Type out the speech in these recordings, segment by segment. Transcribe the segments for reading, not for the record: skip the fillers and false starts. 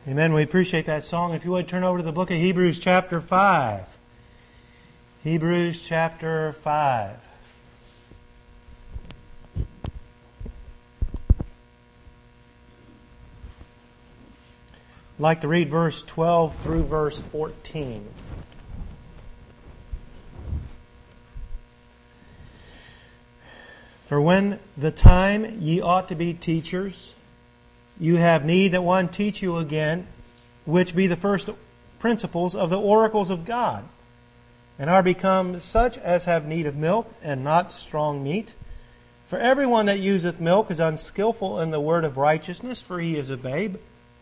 Amen. We appreciate that song. If you would turn over to the book of Hebrews chapter 5. Hebrews chapter 5. I'd like to read verse 12 through verse 14. For when the time ye ought to be teachers, you have need that one teach you again, which be the first principles of the oracles of God, and are become such as have need of milk, and not strong meat. For everyone that useth milk is unskillful in the word of righteousness, for he is a babe.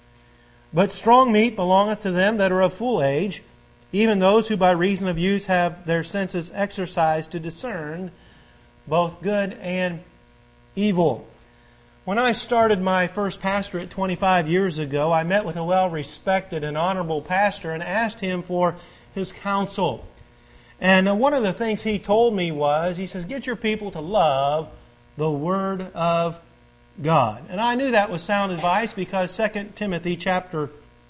But strong meat belongeth to them that are of full age, even those who by reason of use have their senses exercised to discern both good and evil. When I started my first pastorate 25 years ago, I met with a well-respected and honorable pastor and asked him for his counsel. And one of the things he told me was, he says, get your people to love the Word of God. And I knew that was sound advice because 2 Timothy chapter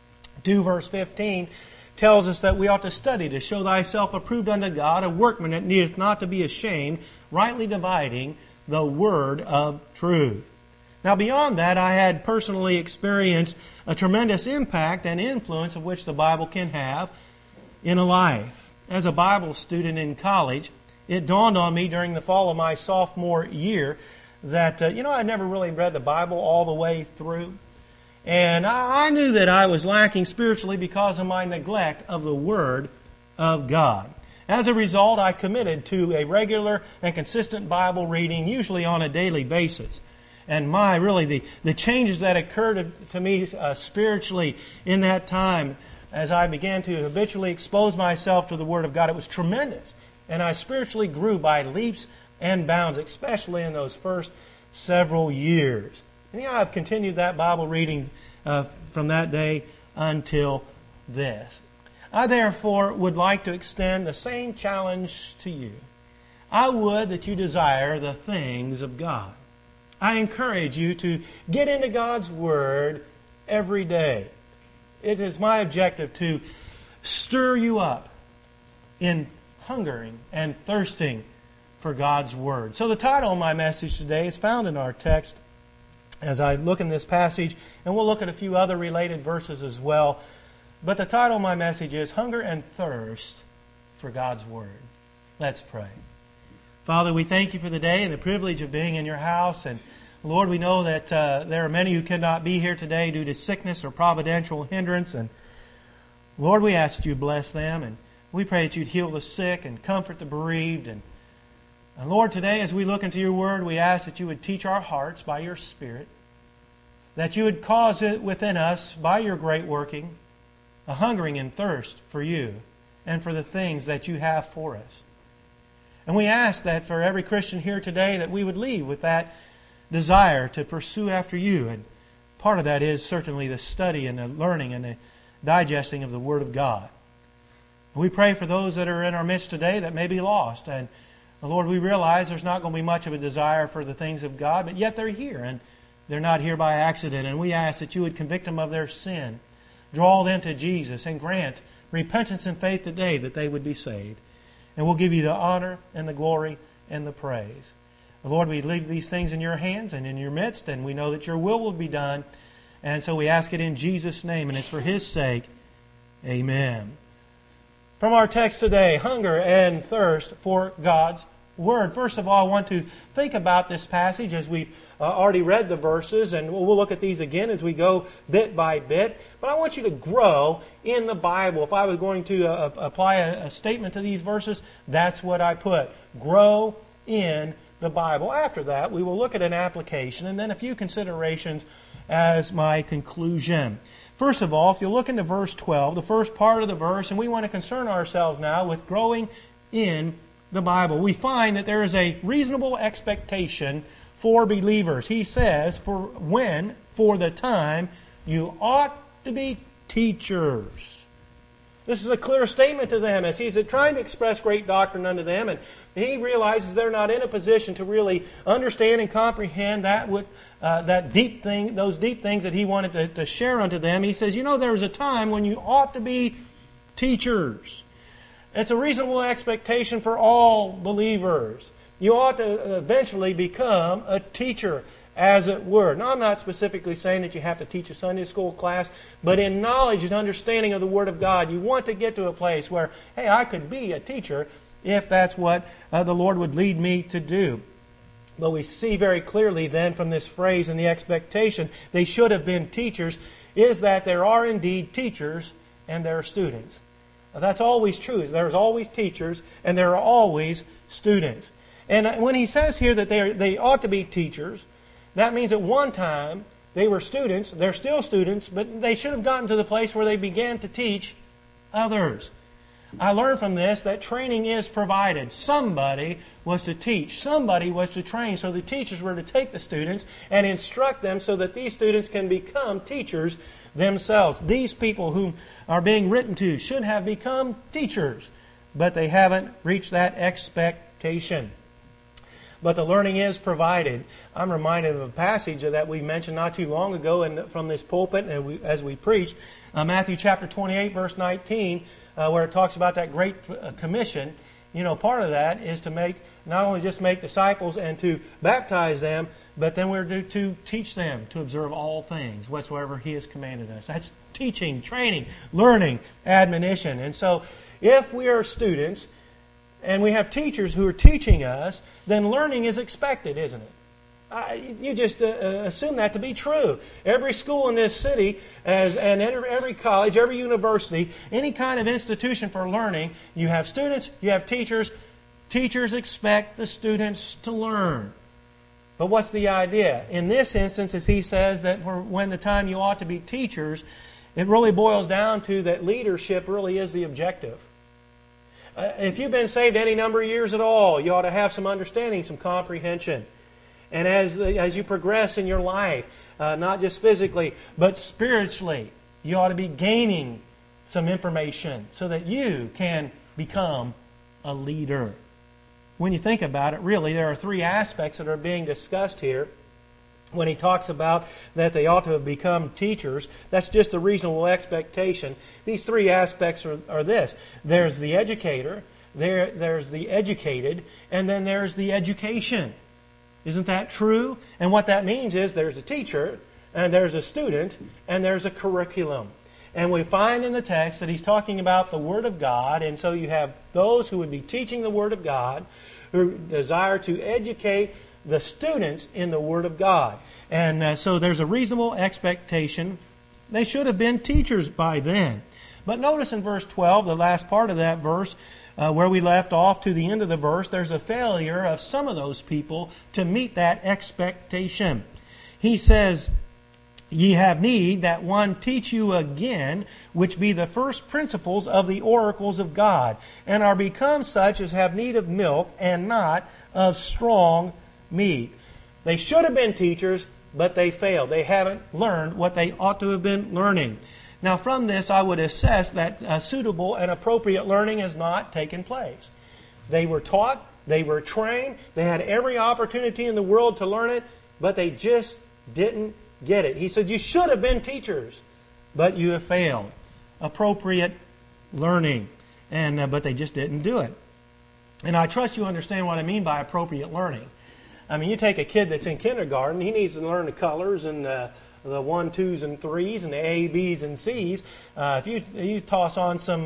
2 verse 15 tells us that we ought to study to show thyself approved unto God, a workman that needeth not to be ashamed, rightly dividing the word of truth. Now beyond that, I had personally experienced a tremendous impact and influence of which the Bible can have in a life. As a Bible student in college, it dawned on me during the fall of my sophomore year that, I never really read the Bible all the way through. And I knew that I was lacking spiritually because of my neglect of the Word of God. As a result, I committed to a regular and consistent Bible reading, usually on a daily basis. And the changes that occurred to me spiritually in that time as I began to habitually expose myself to the Word of God, it was tremendous. And I spiritually grew by leaps and bounds, especially in those first several years. And I've continued that Bible reading from that day until this. I therefore would like to extend the same challenge to you. I would that you desire the things of God. I encourage you to get into God's Word every day. It is my objective to stir you up in hungering and thirsting for God's Word. So the title of my message today is found in our text as I look in this passage, and we'll look at a few other related verses as well. But the title of my message is Hunger and Thirst for God's Word. Let's pray. Father, we thank you for the day and the privilege of being in your house. And Lord, we know that there are many who cannot be here today due to sickness or providential hindrance. And Lord, we ask that you bless them. And we pray that you'd heal the sick and comfort the bereaved. And Lord, today as we look into your Word, we ask that you would teach our hearts by your Spirit. That you would cause it within us by your great working, a hungering and thirst for you and for the things that you have for us. And we ask that for every Christian here today that we would leave with that desire to pursue after you. And part of that is certainly the study and the learning and the digesting of the Word of God. We pray for those that are in our midst today that may be lost. And Lord, we realize there's not going to be much of a desire for the things of God, but yet they're here and they're not here by accident. And we ask that you would convict them of their sin, draw them to Jesus, and grant repentance and faith today that they would be saved. And we'll give you the honor and the glory and the praise. Lord, we leave these things in your hands and in your midst, and we know that your will be done. And so we ask it in Jesus' name, and it's for His sake. Amen. From our text today, hunger and thirst for God's Word. First of all, I want to think about this passage as we've already read the verses, and we'll look at these again as we go bit by bit. But I want you to grow in the Bible. If I was going to apply a statement to these verses, that's what I put. Grow in the Bible. After that, we will look at an application and then a few considerations as my conclusion. First of all, if you look into verse 12, the first part of the verse, and we want to concern ourselves now with growing in the Bible, we find that there is a reasonable expectation for believers. He says, for the time, you ought to be teachers. This is a clear statement to them as he's trying to express great doctrine unto them, and he realizes they're not in a position to really understand and comprehend that deep thing, those deep things that he wanted to share unto them. He says, there's a time when you ought to be teachers. It's a reasonable expectation for all believers. You ought to eventually become a teacher, as it were. Now, I'm not specifically saying that you have to teach a Sunday school class, but in knowledge and understanding of the Word of God, you want to get to a place where, hey, I could be a teacher if that's what the Lord would lead me to do. But we see very clearly then from this phrase and the expectation, they should have been teachers, is that there are indeed teachers and there are students. Now, that's always true. There's always teachers and there are always students. And when he says here that they ought to be teachers, that means at one time they were students, they're still students, but they should have gotten to the place where they began to teach others. I learned from this that training is provided. Somebody was to teach. Somebody was to train. So the teachers were to take the students and instruct them so that these students can become teachers themselves. These people whom are being written to should have become teachers, but they haven't reached that expectation. But the learning is provided. I'm reminded of a passage that we mentioned not too long ago from this pulpit as we preached, Matthew chapter 28, verse 19, where it talks about that great commission. Part of that is to not only just make disciples and to baptize them, but then we're to teach them to observe all things whatsoever He has commanded us. That's teaching, training, learning, admonition. And so if we are students and we have teachers who are teaching us, then learning is expected, isn't it? You just assume that to be true. Every school in this city, and every college, every university, any kind of institution for learning, you have students, you have teachers. Teachers expect the students to learn. But what's the idea? In this instance, as he says, that for when the time you ought to be teachers, it really boils down to that leadership really is the objective. If you've been saved any number of years at all, you ought to have some understanding, some comprehension. And as you progress in your life, not just physically, but spiritually, you ought to be gaining some information so that you can become a leader. When you think about it, really, there are three aspects that are being discussed here. When he talks about that they ought to have become teachers, that's just a reasonable expectation. These three aspects are this. There's the educator, there's the educated, and then there's the education. Isn't that true? And what that means is there's a teacher, and there's a student, and there's a curriculum. And we find in the text that he's talking about the Word of God, and so you have those who would be teaching the Word of God, who desire to educate the students in the Word of God. And so there's a reasonable expectation. They should have been teachers by then. But notice in verse 12, the last part of that verse, where we left off to the end of the verse, there's a failure of some of those people to meet that expectation. He says, "Ye have need that one teach you again, which be the first principles of the oracles of God, and are become such as have need of milk, and not of strong meat." They should have been teachers, but they failed. They haven't learned what they ought to have been learning. Now from this, I would assess that suitable and appropriate learning has not taken place. They were taught, they were trained, they had every opportunity in the world to learn it, but they just didn't get it. He said, you should have been teachers, but you have failed. Appropriate learning, but they just didn't do it. And I trust you understand what I mean by appropriate learning. I mean, you take a kid that's in kindergarten, he needs to learn the colors and the 1, 2s, and 3s, and the A, B's, and C's. If you toss on some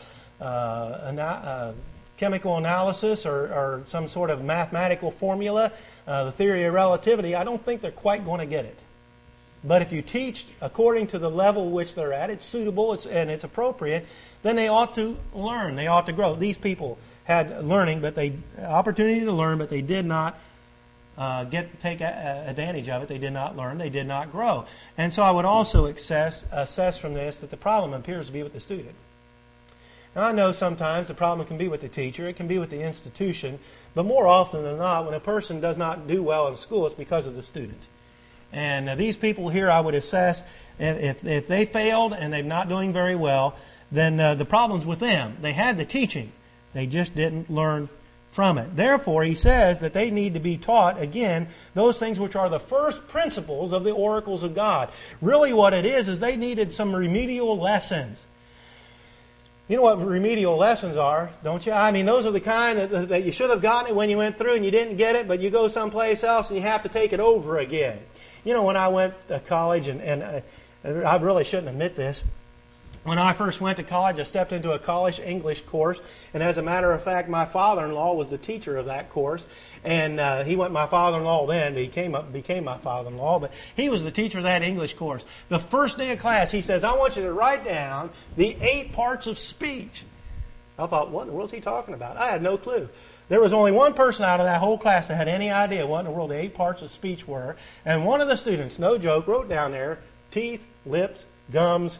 chemical analysis or some sort of mathematical formula, the theory of relativity, I don't think they're quite going to get it. But if you teach according to the level which they're at, it's suitable and it's appropriate, then they ought to learn. They ought to grow. These people had learning, opportunity to learn, but they did not take advantage of it. They did not learn. They did not grow. And so I would also assess from this that the problem appears to be with the student. Now I know sometimes the problem can be with the teacher. It can be with the institution. But more often than not, when a person does not do well in school, it's because of the student. And these people here, I would assess, if they failed and they're not doing very well, then the problem's with them. They had the teaching. They just didn't learn from it. Therefore, he says that they need to be taught, again, those things which are the first principles of the oracles of God. Really what it is they needed some remedial lessons. You know what remedial lessons are, don't you? I mean, those are the kind that you should have gotten it when you went through and you didn't get it, but you go someplace else and you have to take it over again. You know, when I went to college, and I really shouldn't admit this, when I first went to college, I stepped into a college English course, and as a matter of fact, my father-in-law was the teacher of that course, and he wasn't my father-in-law then, but he became my father-in-law, but he was the teacher of that English course. The first day of class, he says, I want you to write down the 8 parts of speech. I thought, what in the world is he talking about? I had no clue. There was only one person out of that whole class that had any idea what in the world the 8 parts of speech were, and one of the students, no joke, wrote down there, teeth, lips, gums,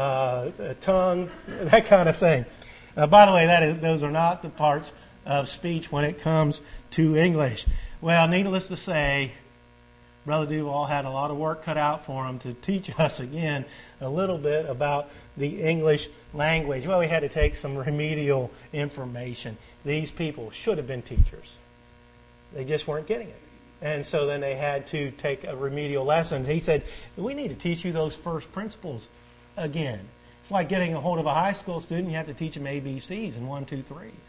tongue, that kind of thing. By the way, those are not the parts of speech when it comes to English. Well, needless to say, Brother Duval had a lot of work cut out for him to teach us again a little bit about the English language. Well, we had to take some remedial information. These people should have been teachers. They just weren't getting it. And so then they had to take a remedial lesson. He said, we need to teach you those first principles again. It's like getting a hold of a high school student. You have to teach them ABCs and 1, 2,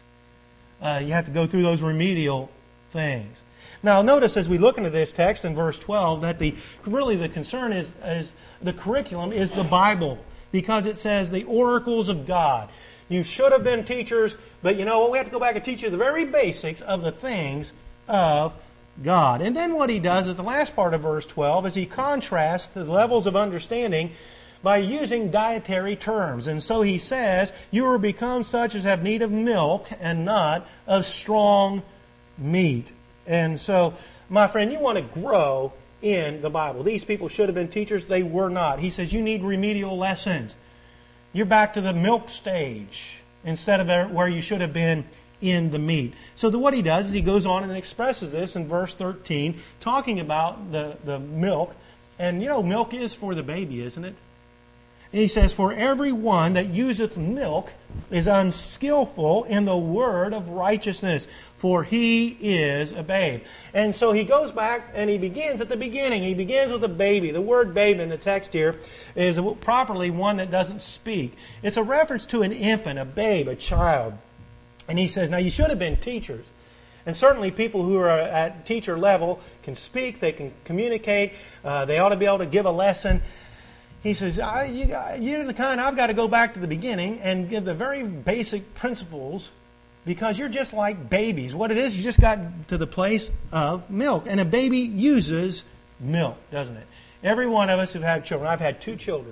3s. You have to go through those remedial things. Now, notice as we look into this text in verse 12 that the concern is the curriculum is the Bible, because it says the oracles of God. You should have been teachers, but you know what? We have to go back and teach you the very basics of the things of God. And then what he does at the last part of verse 12 is he contrasts the levels of understanding by using dietary terms. And so he says, you are become such as have need of milk and not of strong meat. And so, my friend, you want to grow in the Bible. These people should have been teachers. They were not. He says you need remedial lessons. You're back to the milk stage instead of where you should have been in the meat. So what he does is he goes on and expresses this in verse 13, talking about the milk. And you know, milk is for the baby, isn't it? And he says, for every one that useth milk is unskillful in the word of righteousness, for he is a babe. And so he goes back and he begins at the beginning. He begins with a baby. The word babe in the text here is properly one that doesn't speak. It's a reference to an infant, a babe, a child. And he says, now you should have been teachers. And certainly people who are at teacher level can speak, they can communicate, they ought to be able to give a lesson. He says, you're the kind, I've got to go back to the beginning and give the very basic principles, because you're just like babies. What it is, you just got to the place of milk. And a baby uses milk, doesn't it? Every one of us have had children. I've had 2 children.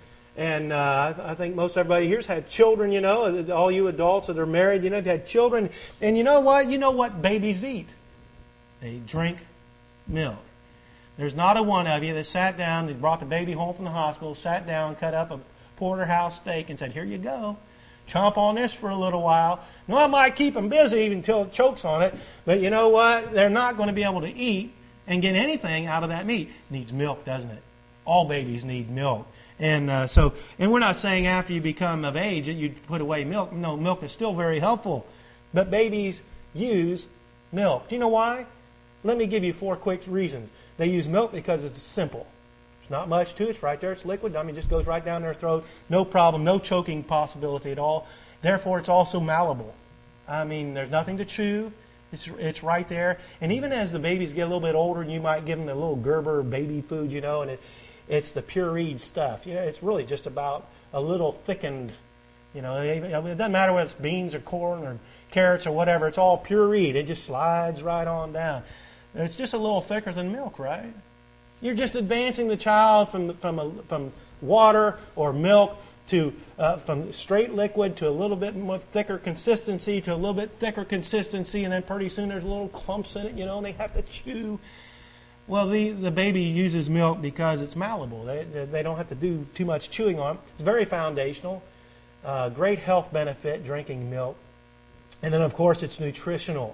And I think most everybody here's had children, you know. All you adults that are married, you know, have had children. And you know what? You know what babies eat? They drink milk. There's not a one of you that sat down, that brought the baby home from the hospital, sat down, cut up a porterhouse steak and said, here you go. Chomp on this for a little while. No, I might keep them busy until it chokes on it. But you know what? They're not going to be able to eat and get anything out of that meat. It needs milk, doesn't it? All babies need milk. And and we're not saying after you become of age that you put away milk. No, milk is still very helpful. But babies use milk. Do you know why? Let me give you 4 quick reasons. They use milk because it's simple. There's not much to it. It's right there. It's liquid. I mean, it just goes right down their throat. No problem. No choking possibility at all. Therefore, it's also malleable. I mean, there's nothing to chew. It's right there. And even as the babies get a little bit older, you might give them a little Gerber baby food, you know, and it's the pureed stuff. You know, it's really just about a little thickened, you know, it doesn't matter whether it's beans or corn or carrots or whatever. It's all pureed. It just slides right on down. It's just a little thicker than milk, right? You're just advancing the child from water or milk to from straight liquid to a little bit more thicker consistency to a little bit thicker consistency, and then pretty soon there's little clumps in it, you know, and they have to chew. Well, the baby uses milk because it's malleable. They don't have to do too much chewing on it. It's very foundational. Great health benefit drinking milk. And then, of course, it's nutritional.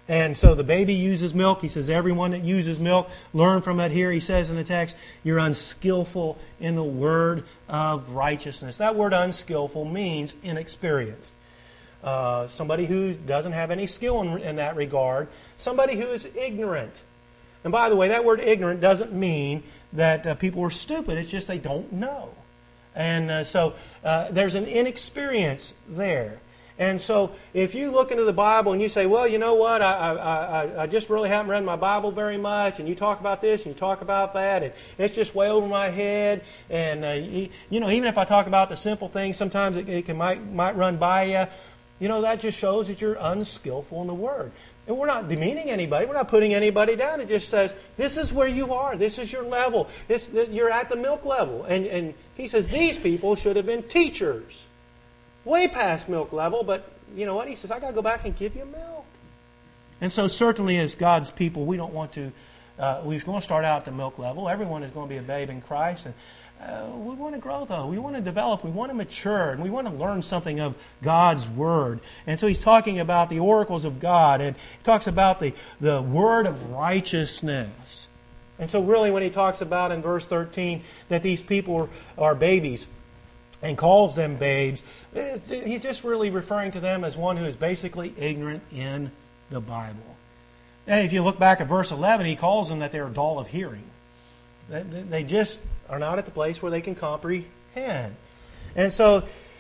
And so the baby uses milk. He says, everyone that uses milk, learn from it. Here he says in the text, you're unskillful in the word of righteousness. That word unskillful means inexperienced. Somebody who doesn't have any skill in that regard. Somebody who is ignorant. And by the way, that word ignorant doesn't mean that people are stupid. It's just they don't know. And so there's an inexperience there. And so if you look into the Bible and you say, well, you know what, I just really haven't read my Bible very much, and you talk about this and you talk about that, and it's just way over my head, and even if I talk about the simple things, sometimes it might run by you. That just shows that you're unskillful in the Word. And we're not demeaning anybody. We're not putting anybody down. It just says, this is where you are. This is your level. You're at the milk level. And he says, these people should have been teachers. Way past milk level, but you know what? He says, I got to go back and give you milk. And so certainly as God's people, we don't want to, we're going to start out at the milk level. Everyone is going to be a babe in Christ. And we want to grow, though. We want to develop. We want to mature. And we want to learn something of God's Word. And so he's talking about the oracles of God. And he talks about the Word of righteousness. And so really when he talks about in verse 13 that these people are babies and calls them babes, he's just really referring to them as one who is basically ignorant in the Bible. And if you look back at verse 11, he calls them that they're dull of hearing. They just are not at the place where they can comprehend. And so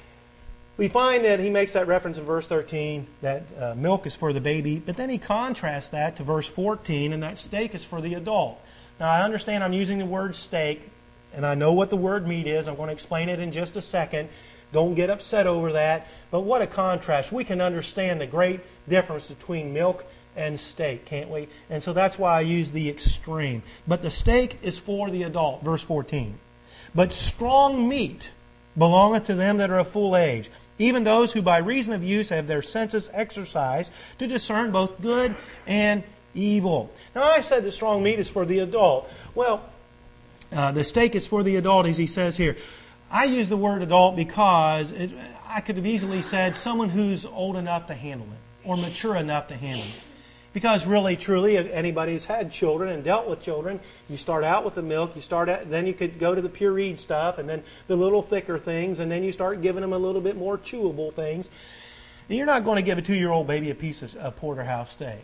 we find that he makes that reference in verse 13 that milk is for the baby, but then he contrasts that to verse 14, and that steak is for the adult. Now I understand I'm using the word steak, and I know what the word meat is. I'm going to explain it in just a second. Don't get upset over that. But what a contrast. We can understand the great difference between milk and steak, can't we? And so that's why I use the extreme. But the steak is for the adult, verse 14. But strong meat belongeth to them that are of full age, even those who by reason of use have their senses exercised to discern both good and evil. Now I said the strong meat is for the adult. Well, the steak is for the adult, as he says here. I use the word adult because I could have easily said someone who's old enough to handle it or mature enough to handle it. Because really, truly, if anybody who's had children and dealt with children, you start out with the milk, then you could go to the pureed stuff, and then the little thicker things, and then you start giving them a little bit more chewable things. And you're not going to give a 2-year-old baby a piece of porterhouse steak.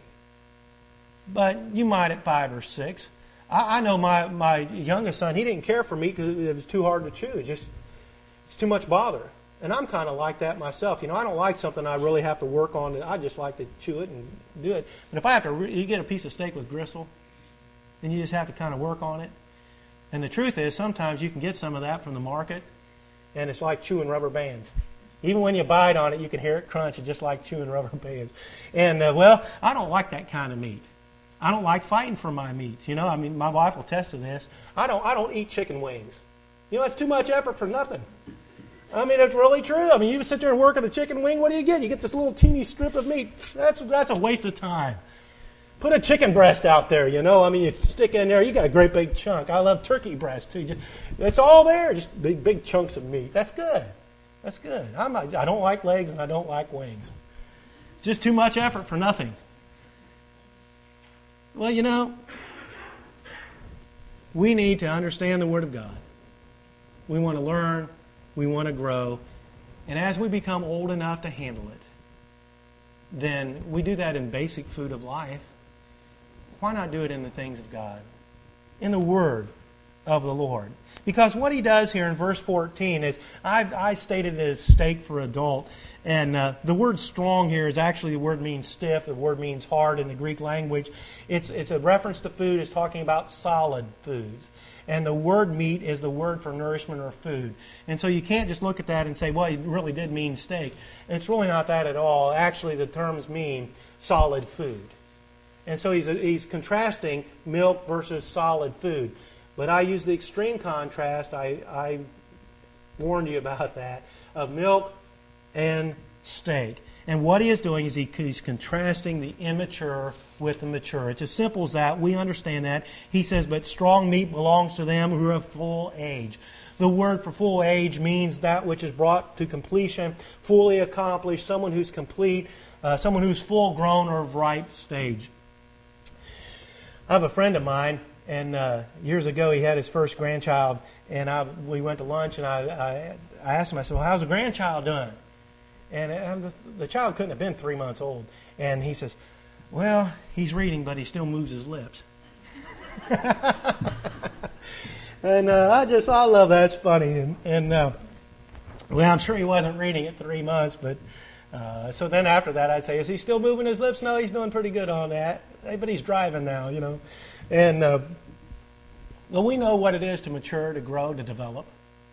But you might at 5 or 6. I know my youngest son, he didn't care for meat because it was too hard to chew. It's too much bother. And I'm kind of like that myself. I don't like something I really have to work on. I just like to chew it and do it. But if I have to, you get a piece of steak with gristle, then you just have to kind of work on it. And the truth is, sometimes you can get some of that from the market, and it's like chewing rubber bands. Even when you bite on it, you can hear it crunch. It's just like chewing rubber bands. And, I don't like that kind of meat. I don't like fighting for my meat. My wife will attest to this. I don't eat chicken wings. It's too much effort for nothing. It's really true. You sit there and work on a chicken wing, what do you get? You get this little teeny strip of meat. That's a waste of time. Put a chicken breast out there, you stick in there, you got a great big chunk. I love turkey breast too. It's all there, just big chunks of meat. That's good. That's good. I don't like legs and I don't like wings. It's just too much effort for nothing. Well, we need to understand the Word of God. We want to learn. We want to grow. And as we become old enough to handle it, then we do that in basic food of life. Why not do it in the things of God? In the Word of the Lord. Because what he does here in verse 14 is, I stated it as steak for adult. And the word strong here is actually, the word means stiff. The word means hard in the Greek language. It's a reference to food. It's talking about solid foods. And the word meat is the word for nourishment or food. And so you can't just look at that and say, well, it really did mean steak. It's really not that at all. Actually, the terms mean solid food. And so he's contrasting milk versus solid food. But I use the extreme contrast. I warned you about that, of milk and steak. And what he is doing is he's contrasting the immature with the mature. It's as simple as that. We understand that. He says, but strong meat belongs to them who are of full age. The word for full age means that which is brought to completion, fully accomplished, someone who's complete. someone who's full grown or of ripe stage. I have a friend of mine, and years ago he had his first grandchild, and we went to lunch, and I asked him, I said, well, how's the grandchild doing? And the child couldn't have been 3 months old. And he says, well, he's reading, but he still moves his lips. And I love that. It's funny. And well, I'm sure he wasn't reading at 3 months, but so then after that I'd say, is he still moving his lips? No, he's doing pretty good on that. But he's driving now, you know. And well, we know what it is to mature, to grow, to develop.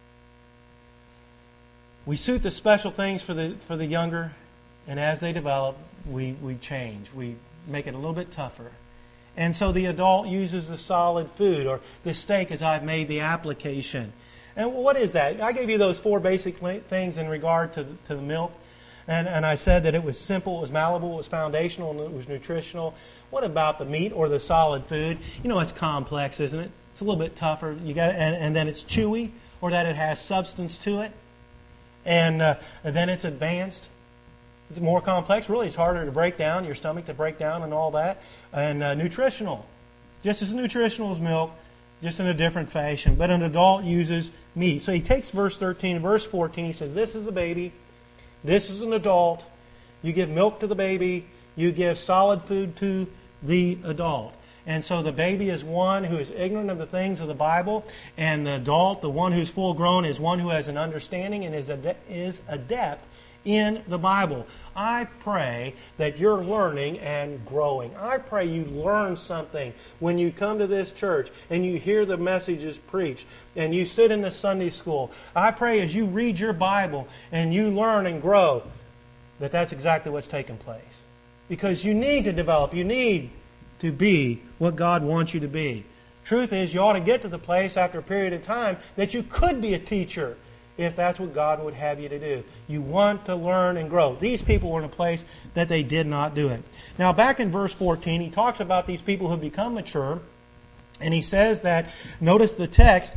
We suit the special things for the younger, and as they develop, we change. We make it a little bit tougher. And so the adult uses the solid food, or the steak as I've made the application. And what is that? I gave you those 4 basic things in regard to the milk. And I said that it was simple, it was malleable, it was foundational, and it was nutritional. What about the meat or the solid food? You know, it's complex, isn't it? It's a little bit tougher. And then it's chewy, or that it has substance to it. And then it's advanced. It's more complex. Really, it's harder to break down, your stomach to break down and all that. And nutritional. Just as nutritional as milk, just in a different fashion. But an adult uses meat. So he takes verse 13 and verse 14. He says, this is a baby. This is an adult. You give milk to the baby. You give solid food to the adult. And so the baby is one who is ignorant of the things of the Bible. And the adult, the one who's full grown, is one who has an understanding and is adept in the Bible. I pray that you're learning and growing. I pray you learn something when you come to this church and you hear the messages preached and you sit in the Sunday school. I pray as you read your Bible and you learn and grow that that's exactly what's taking place. Because you need to develop. You need to be what God wants you to be. Truth is, you ought to get to the place after a period of time that you could be a teacher if that's what God would have you to do. You want to learn and grow. These people were in a place that they did not do it. Now, back in verse 14, he talks about these people who have become mature, and he says that, notice the text,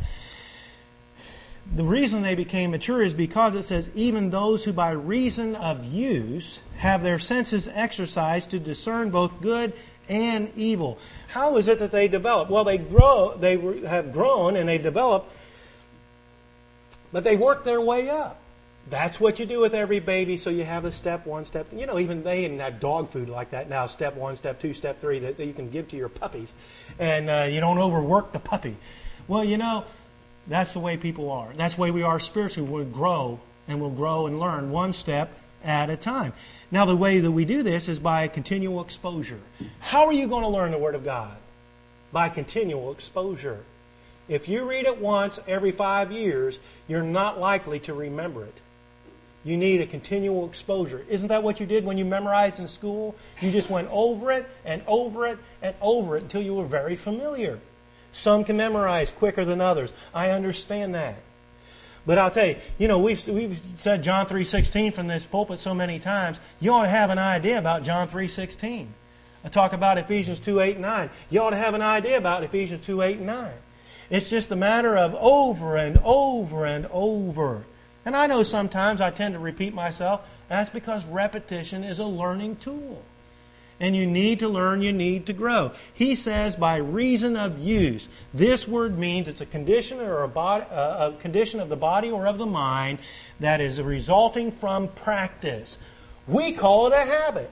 the reason they became mature is because it says, even those who by reason of use have their senses exercised to discern both good and evil. How is it that they develop? Well, they have grown and they develop, but they work their way up. That's what you do with every baby. So you have a step 1, step... You know, even they even have dog food like that now. Step 1, step 2, step 3 that you can give to your puppies. And you don't overwork the puppy. Well, you know, that's the way people are. That's the way we are spiritually. We'll grow and learn one step at a time. Now, the way that we do this is by continual exposure. How are you going to learn the Word of God? By continual exposure. If you read it once every 5 years, you're not likely to remember it. You need a continual exposure. Isn't that what you did when you memorized in school? You just went over it and over it and over it until you were very familiar. Some can memorize quicker than others. I understand that. But I'll tell you, you know, we've said John 3:16 from this pulpit so many times. You ought to have an idea about John 3:16. I talk about Ephesians 2:8 and 9. You ought to have an idea about Ephesians 2:8 and 9. It's just a matter of over and over and over. And I know sometimes I tend to repeat myself. That's because repetition is a learning tool. And you need to learn, you need to grow. He says by reason of use. This word means it's a condition or a condition of the body or of the mind that is resulting from practice. We call it a habit.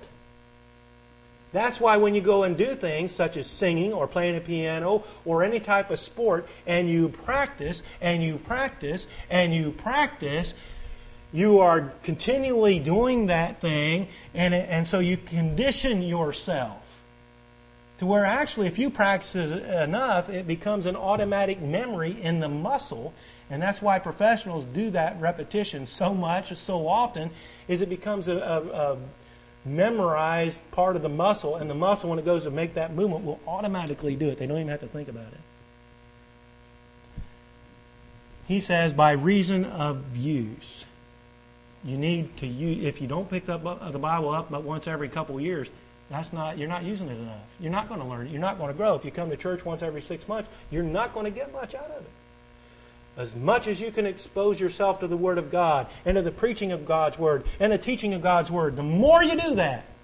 That's why when you go and do things such as singing or playing a piano or any type of sport and you practice and you practice and you practice, you are continually doing that thing and so you condition yourself to where actually if you practice it enough, it becomes an automatic memory in the muscle. And that's why professionals do that repetition so much, so often, is it becomes a memorized part of the muscle, and the muscle, when it goes to make that movement, will automatically do it. They don't even have to think about it. He says, by reason of use. You need to use, if you don't pick the Bible up but once every couple of years, you're not using it enough. You're not going to learn it. You're not going to grow. If you come to church once every 6 months, you're not going to get much out of it. As much as you can expose yourself to the Word of God and to the preaching of God's Word and the teaching of God's Word, the more you do that,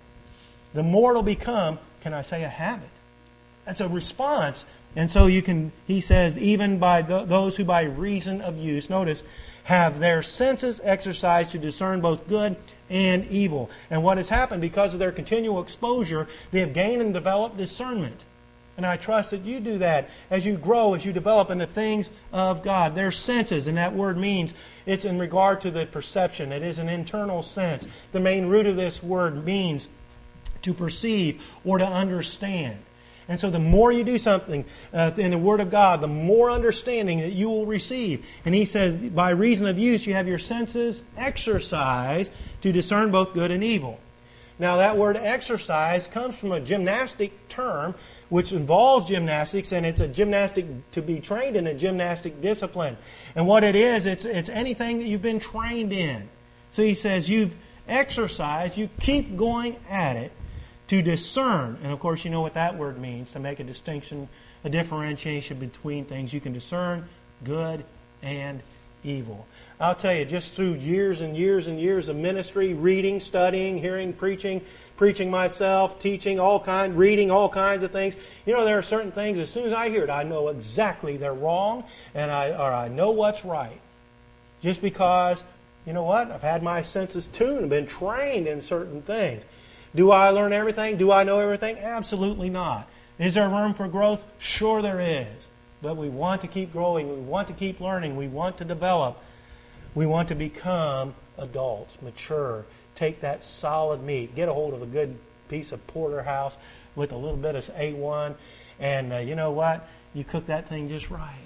the more it'll become, can I say, a habit. That's a response. And so he says, even by those who by reason of use, notice, have their senses exercised to discern both good and evil. And what has happened, because of their continual exposure, they have gained and developed discernment. And I trust that you do that as you grow, as you develop in the things of God. Their senses, and that word means it's in regard to the perception. It is an internal sense. The main root of this word means to perceive or to understand. And so the more you do something in the Word of God, the more understanding that you will receive. And he says, by reason of use, you have your senses exercised to discern both good and evil. Now that word exercise comes from a gymnastic term which involves gymnastics, and it's a gymnastic to be trained in a gymnastic discipline. And what it is, it's anything that you've been trained in. So he says you've exercised, you keep going at it, to discern. And of course you know what that word means, to make a distinction, a differentiation between things. You can discern good and evil. I'll tell you, just through years and years and years of ministry, reading, studying, hearing, preaching myself, teaching reading all kinds of things. You know, there are certain things, as soon as I hear it, I know exactly they're wrong, and I know what's right. Just because, you know what, I've had my senses tuned and been trained in certain things. Do I learn everything? Do I know everything? Absolutely not. Is there room for growth? Sure there is. But we want to keep growing. We want to keep learning. We want to develop. We want to become adults, mature. Take that solid meat. Get a hold of a good piece of porterhouse with a little bit of A1. And you know what? You cook that thing just right.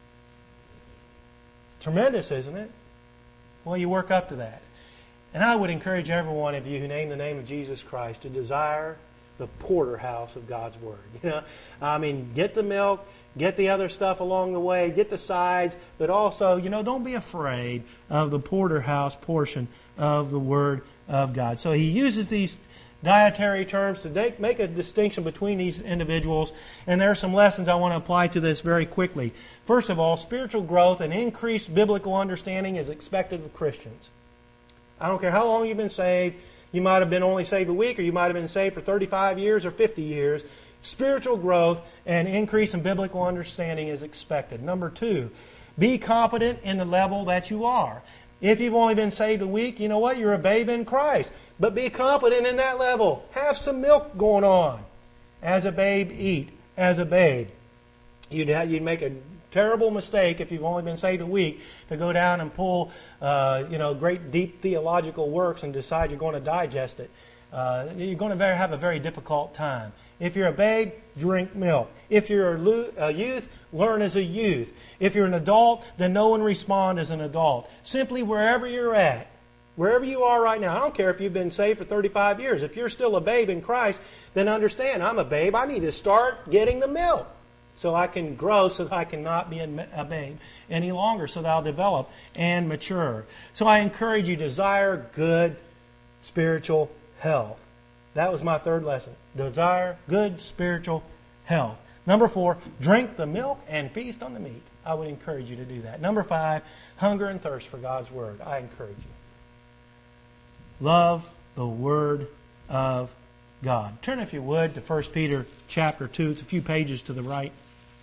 Tremendous, isn't it? Well, you work up to that. And I would encourage every one of you who name the name of Jesus Christ to desire the porterhouse of God's Word. You know, I mean, get the milk, get the other stuff along the way, get the sides, but also, you know, don't be afraid of the porterhouse portion of the Word of God. So he uses these dietary terms to make a distinction between these individuals, and there are some lessons I want to apply to this very quickly. First of all, spiritual growth and increased biblical understanding is expected of Christians. I don't care how long you've been saved. You might have been only saved a week, or you might have been saved for 35 years or 50 years. Spiritual growth and increase in biblical understanding is expected. Number 2, be competent in the level that you are. If you've only been saved a week, you know what? You're a babe in Christ. But be competent in that level. Have some milk going on. As a babe, eat. As a babe. You'd make a terrible mistake if you've only been saved a week to go down and pull great deep theological works and decide you're going to digest it. You're going to have a very difficult time. If you're a babe, drink milk. If you're a youth, learn as a youth. If you're an adult, then know and respond as an adult. Simply wherever you're at, wherever you are right now. I don't care if you've been saved for 35 years. If you're still a babe in Christ, then understand, I'm a babe. I need to start getting the milk so I can grow, so that I cannot be a babe any longer, so that I'll develop and mature. So I encourage you to desire good spiritual health. That was my third lesson. Desire good spiritual health. Number 4, drink the milk and feast on the meat. I would encourage you to do that. Number 5, hunger and thirst for God's Word. I encourage you. Love the Word of God. Turn, if you would, to 1 Peter chapter 2. It's a few pages to the right.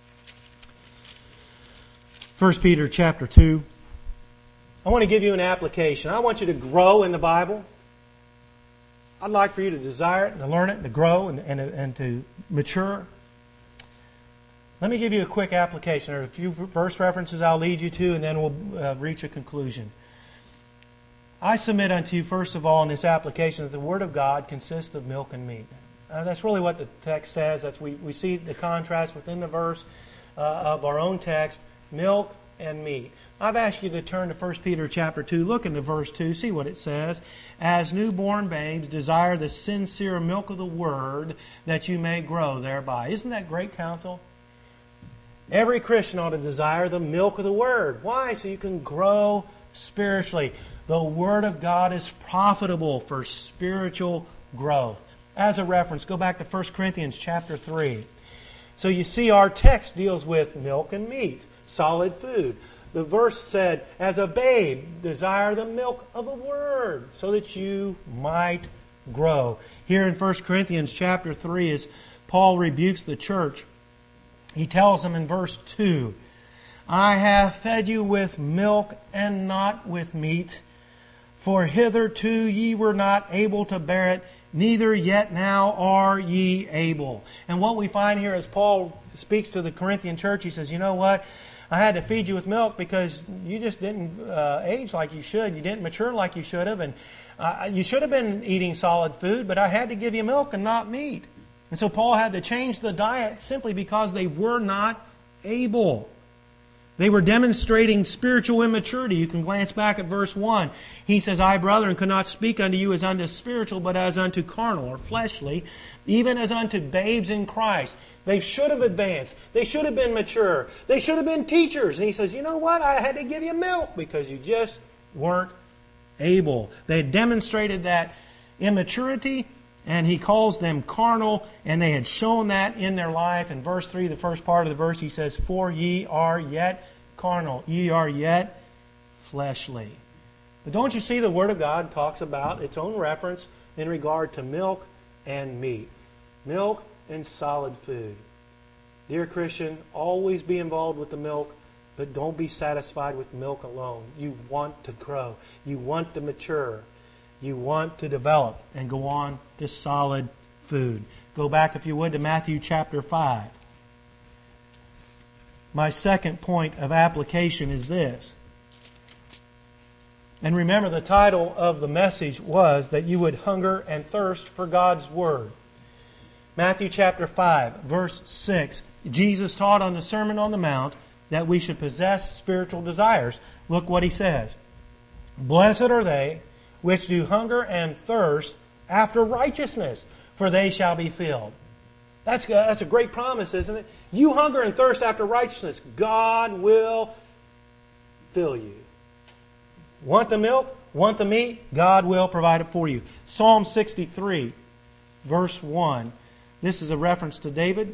1 Peter chapter 2. I want to give you an application. I want you to grow in the Bible. I'd like for you to desire it, and to learn it, and to grow, and to mature. Let me give you a quick application. There are a few verse references I'll lead you to, and then we'll reach a conclusion. I submit unto you, first of all, in this application, that the Word of God consists of milk and meat. That's really what the text says. We see the contrast within the verse of our own text, milk and meat. I've asked you to turn to 1 Peter chapter 2. Look into verse 2. See what it says. As newborn babes, desire the sincere milk of the Word, that you may grow thereby. Isn't that great counsel? Every Christian ought to desire the milk of the Word. Why? So you can grow spiritually. The Word of God is profitable for spiritual growth. As a reference, go back to 1 Corinthians chapter 3. So you see our text deals with milk and meat, solid food. The verse said, as a babe, desire the milk of the Word, so that you might grow. Here in 1 Corinthians chapter 3, as Paul rebukes the church, he tells them in verse 2, I have fed you with milk and not with meat, for hitherto ye were not able to bear it, neither yet now are ye able. And what we find here as Paul speaks to the Corinthian church, he says, you know what? I had to feed you with milk because you just didn't age like you should. You didn't mature like you should have. And you should have been eating solid food, but I had to give you milk and not meat. And so Paul had to change the diet simply because they were not able. They were demonstrating spiritual immaturity. You can glance back at verse 1. He says, I, brethren, could not speak unto you as unto spiritual, but as unto carnal or fleshly, even as unto babes in Christ. They should have advanced. They should have been mature. They should have been teachers. And he says, you know what? I had to give you milk because you just weren't able. They had demonstrated that immaturity, and he calls them carnal, and they had shown that in their life. In verse 3, the first part of the verse, he says, for ye are yet carnal. Ye are yet fleshly. But don't you see the Word of God talks about its own reference in regard to milk and meat. Milk and solid food. Dear Christian, always be involved with the milk, but don't be satisfied with milk alone. You want to grow. You want to mature. You want to develop and go on to solid food. Go back, if you would, to Matthew chapter 5. My second point of application is this. And remember, the title of the message was that you would hunger and thirst for God's Word. Matthew chapter 5, verse 6. Jesus taught on the Sermon on the Mount that we should possess spiritual desires. Look what He says. Blessed are they which do hunger and thirst after righteousness, for they shall be filled. That's a great promise, isn't it? You hunger and thirst after righteousness, God will fill you. Want the milk? Want the meat? God will provide it for you. Psalm 63, verse 1. This is a reference to David.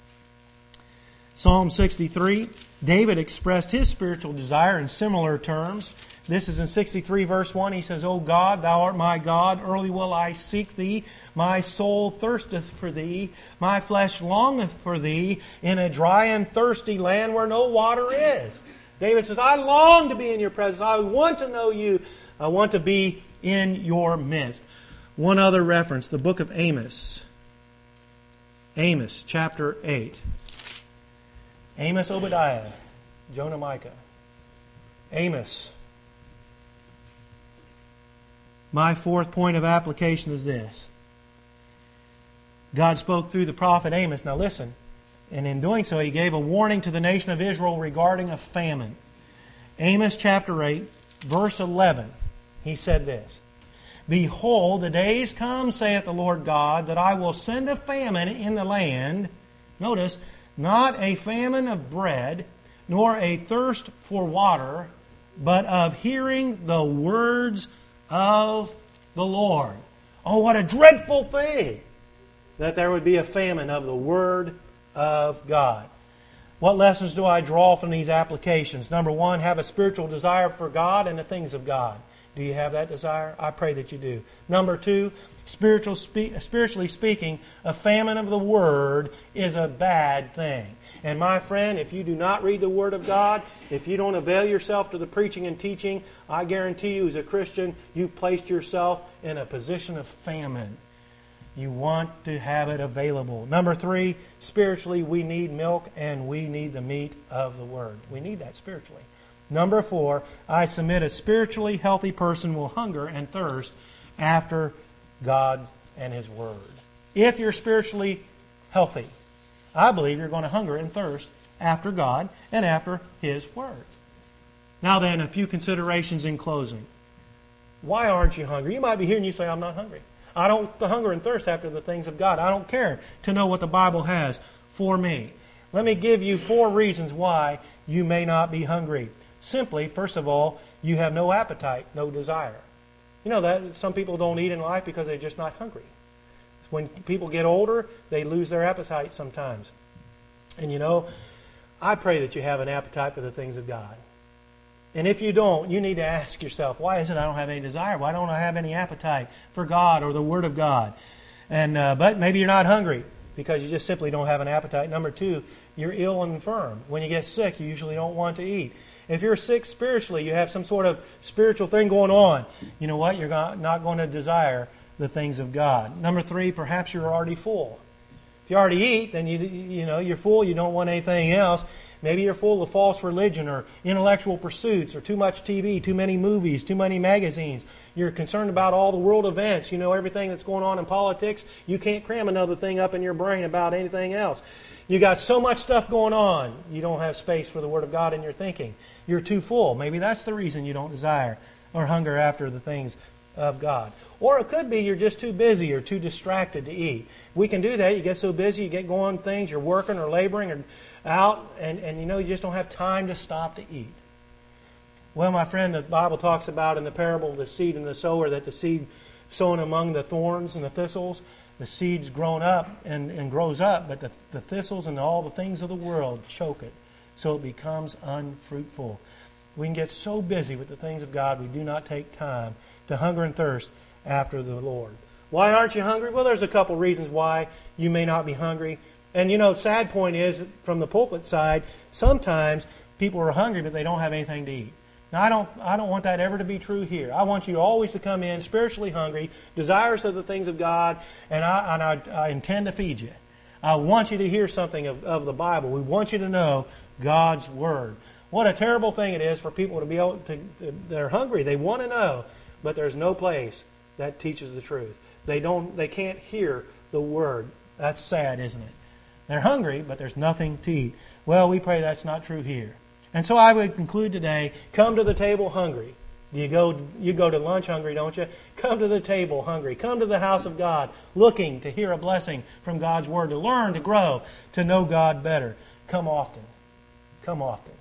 Psalm 63. David expressed his spiritual desire in similar terms. This is in 63 verse 1. He says, O God, Thou art my God, early will I seek Thee. My soul thirsteth for Thee. My flesh longeth for Thee in a dry and thirsty land where no water is. David says, I long to be in Your presence. I want to know You. I want to be in Your midst. One other reference, the book of Amos. Amos chapter 8. Amos, Obadiah, Jonah, Micah. Amos. My fourth point of application is this. God spoke through the prophet Amos. Now listen. And in doing so, He gave a warning to the nation of Israel regarding a famine. Amos chapter 8, verse 11. He said this. Behold, the days come, saith the Lord God, that I will send a famine in the land. Notice, not a famine of bread, nor a thirst for water, but of hearing the words of the Lord. Oh, what a dreadful thing that there would be a famine of the Word of God. What lessons do I draw from these applications? Number one, have a spiritual desire for God and the things of God. Do you have that desire? I pray that you do. Number two, spiritually speaking, a famine of the Word is a bad thing. And my friend, if you do not read the Word of God, if you don't avail yourself to the preaching and teaching, I guarantee you as a Christian, you've placed yourself in a position of famine. You want to have it available. Number three, spiritually we need milk and we need the meat of the Word. We need that spiritually. Number four, I submit a spiritually healthy person will hunger and thirst after God and His Word. If you're spiritually healthy, I believe you're going to hunger and thirst after God and after His Word. Now then, a few considerations in closing. Why aren't you hungry? You might be here and you say, I'm not hungry. I don't hunger and thirst after the things of God. I don't care to know what the Bible has for me. Let me give you 4 reasons why you may not be hungry. Simply, first of all, you have no appetite, no desire. You know that some people don't eat in life because they're just not hungry. When people get older, they lose their appetite sometimes. And you know, I pray that you have an appetite for the things of God. And if you don't, you need to ask yourself, why is it I don't have any desire? Why don't I have any appetite for God or the Word of God? And but maybe you're not hungry because you just simply don't have an appetite. Number two, you're ill and infirm. When you get sick, you usually don't want to eat. If you're sick spiritually, you have some sort of spiritual thing going on, you know what? You're not going to desire the things of God. Number three, perhaps you're already full. If you already eat, then you're full. You don't want anything else. Maybe you're full of false religion or intellectual pursuits or too much TV, too many movies, too many magazines. You're concerned about all the world events. You know everything that's going on in politics. You can't cram another thing up in your brain about anything else. You got so much stuff going on, you don't have space for the Word of God in your thinking. You're too full. Maybe that's the reason you don't desire or hunger after the things of God. Or it could be you're just too busy or too distracted to eat. We can do that. You get so busy, you get going on things, you're working or laboring or out, and you just don't have time to stop to eat. Well, my friend, the Bible talks about in the parable of the seed and the sower that the seed sown among the thorns and the thistles, the seed's grown up and grows up, but the thistles and all the things of the world choke it, so it becomes unfruitful. We can get so busy with the things of God, we do not take time to hunger and thirst after the Lord. Why aren't you hungry? Well, there's a couple reasons why you may not be hungry. And sad point is, from the pulpit side, sometimes people are hungry, but they don't have anything to eat. Now, I don't want that ever to be true here. I want you always to come in spiritually hungry, desirous of the things of God, and I intend to feed you. I want you to hear something of the Bible. We want you to know God's Word. What a terrible thing it is for people to be able to, they're hungry, they want to know, but there's no place that teaches the truth. They can't hear the Word. That's sad, isn't it? They're hungry, but there's nothing to eat. Well, we pray that's not true here. And so I would conclude today, come to the table hungry. You go to lunch hungry, don't you? Come to the table hungry. Come to the house of God looking to hear a blessing from God's Word, to learn, to grow, to know God better. Come often. Come often.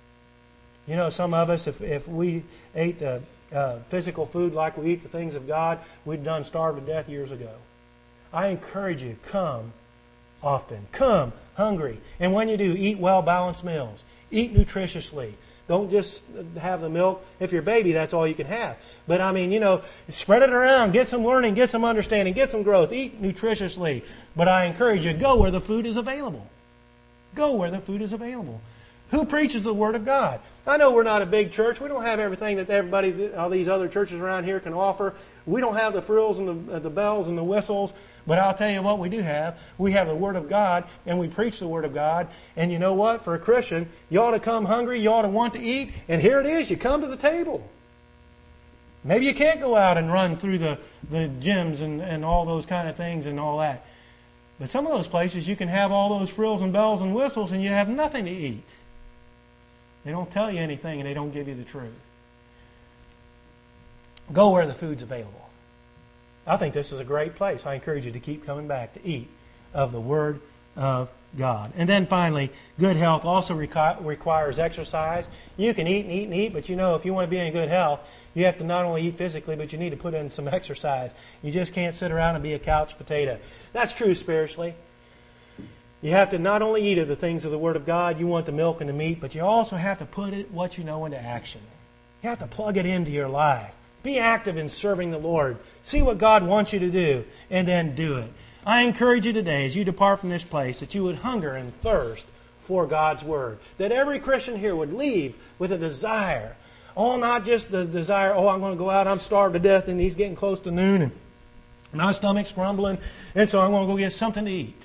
Some of us, if we ate the physical food like we eat the things of God, we'd done starved to death years ago. I encourage you, come often. Come hungry. And when you do, eat well-balanced meals. Eat nutritiously. Don't just have the milk. If you're a baby, that's all you can have. But spread it around. Get some learning. Get some understanding. Get some growth. Eat nutritiously. But I encourage you, go where the food is available. Go where the food is available. Who preaches the Word of God? I know we're not a big church. We don't have everything that all these other churches around here can offer. We don't have the frills and the bells and the whistles. But I'll tell you what we do have. We have the Word of God, and we preach the Word of God. And you know what? For a Christian, you ought to come hungry. You ought to want to eat. And here it is. You come to the table. Maybe you can't go out and run through the gyms and all those kind of things and all that. But some of those places, you can have all those frills and bells and whistles, and you have nothing to eat. They don't tell you anything, and they don't give you the truth. Go where the food's available. I think this is a great place. I encourage you to keep coming back to eat of the Word of God. And then finally, good health also requires exercise. You can eat and eat and eat, but if you want to be in good health, you have to not only eat physically, but you need to put in some exercise. You just can't sit around and be a couch potato. That's true spiritually. You have to not only eat of the things of the Word of God, you want the milk and the meat, but you also have to put what you know into action. You have to plug it into your life. Be active in serving the Lord. See what God wants you to do, and then do it. I encourage you today, as you depart from this place, that you would hunger and thirst for God's Word. That every Christian here would leave with a desire. Not just the desire, I'm going to go out, I'm starved to death, and he's getting close to noon, and my stomach's grumbling, and so I'm going to go get something to eat.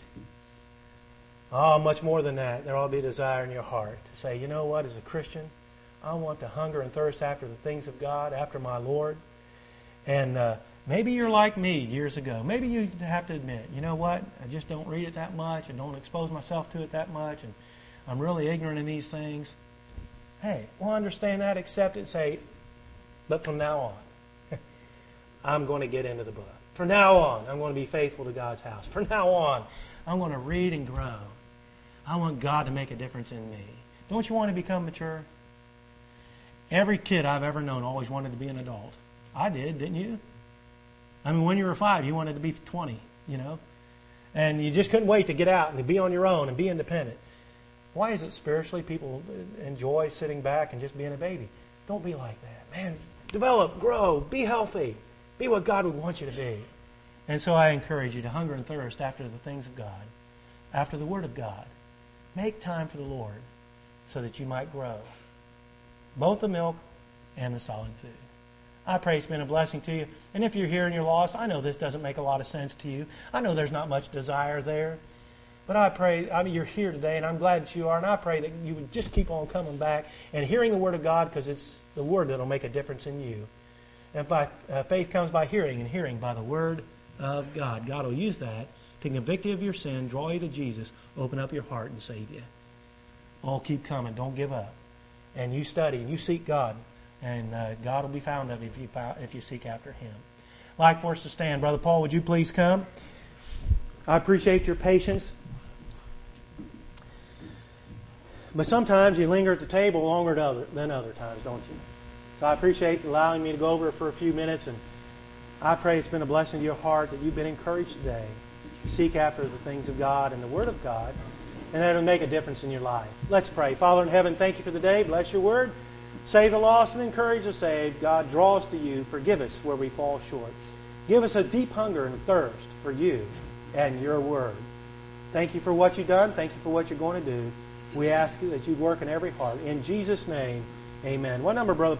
Much more than that. There ought to be a desire in your heart to say, you know what, as a Christian, I want to hunger and thirst after the things of God, after my Lord. And maybe you're like me years ago. Maybe you have to admit, you know what, I just don't read it that much and don't expose myself to it that much, and I'm really ignorant in these things. Hey, understand that, accept it, say, but from now on, I'm going to get into the book. From now on, I'm going to be faithful to God's house. From now on, I'm going to read and grow. I want God to make a difference in me. Don't you want to become mature? Every kid I've ever known always wanted to be an adult. I did, didn't you? When you were 5, you wanted to be 20, And you just couldn't wait to get out and to be on your own and be independent. Why is it spiritually people enjoy sitting back and just being a baby? Don't be like that. Man, develop, grow, be healthy. Be what God would want you to be. And so I encourage you to hunger and thirst after the things of God, after the Word of God. Make time for the Lord so that you might grow, both the milk and the solid food. I pray it's been a blessing to you. And if you're here and you're lost, I know this doesn't make a lot of sense to you. I know there's not much desire there. But I pray, you're here today, and I'm glad that you are, and I pray that you would just keep on coming back and hearing the Word of God, because it's the Word that will make a difference in you. And faith comes by hearing, and hearing by the Word of God. God will use that to convict you of your sin, draw you to Jesus, open up your heart, and save you. Oh, keep coming. Don't give up. And you study, and you seek God, and God will be found of you if you seek after Him. I'd like for us to stand. Brother Paul, would you please come? I appreciate your patience. But sometimes you linger at the table longer than other times, don't you? So I appreciate allowing me to go over it for a few minutes, and I pray it's been a blessing to your heart that you've been encouraged today to seek after the things of God and the Word of God, and that it'll make a difference in your life. Let's pray. Father in heaven, thank you for the day. Bless your Word. Save the lost and encourage the saved. God, draw us to you. Forgive us where we fall short. Give us a deep hunger and thirst for you and your Word. Thank you for what you've done. Thank you for what you're going to do. We ask you that you work in every heart. In Jesus' name, amen. What number, Brother